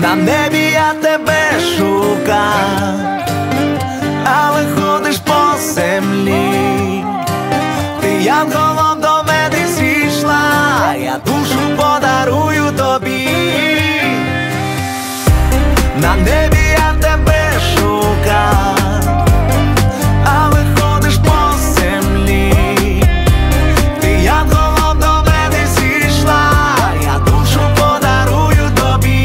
На небі я тебе шукав, але ходиш по землі. Ти янголом до мене зійшла, я душу подарую тобі. На небі я тебе шукав, але ходиш по землі. Ти янголом до мене зійшла, я душу подарую тобі.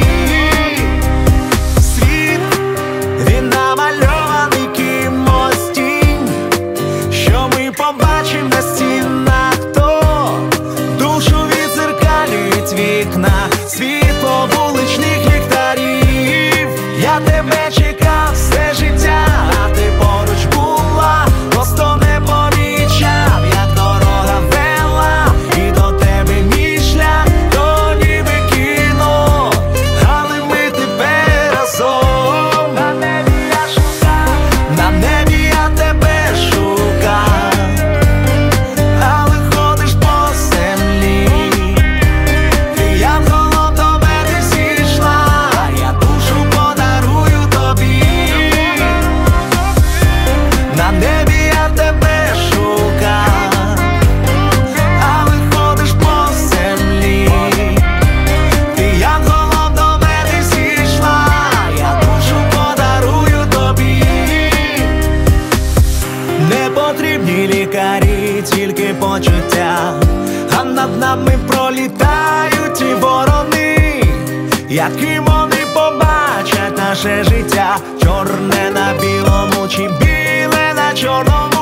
Світ, він намальований кимось тінь, що ми побачимо на стінах, то душу відзеркалюють вікна, світло вуличних ліхтарів. Я тебе чекав все життя, а ти поруч була, просто не помічав, як дорога вела, і до тебе мій шлях, то ніби кіно, але ми тепер разом. На небі я шукав, на небі я тебе шукав, але ходиш по землі. Ти янголом до мене зійшла, я душу подарую тобі. На небі я тебе шукав, але ходиш по землі. Ти янголом до мене зійшла, я душу подарую тобі. Не потрібні лікарі, тільки почуття, а над нами пролітають ті ворони. Яким вони побачать наше життя, чорне на білому чи біле на чорному.